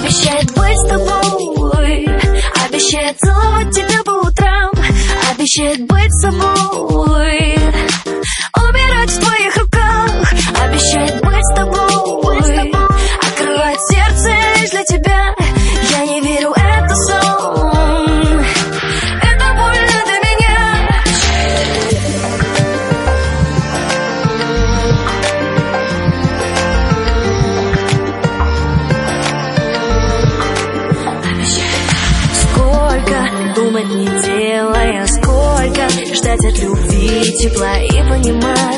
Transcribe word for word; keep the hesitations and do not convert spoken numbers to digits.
Обещает быть с тобой, обещает целовать тебя по утрам, обещает быть собой, умирать в твоих руках. Обещает быть с тобой, открывать сердце лишь для тебя. Я не верю, это сон, это больно для меня. Сколько думать не делая, сколько ждать от любви тепла и понимать.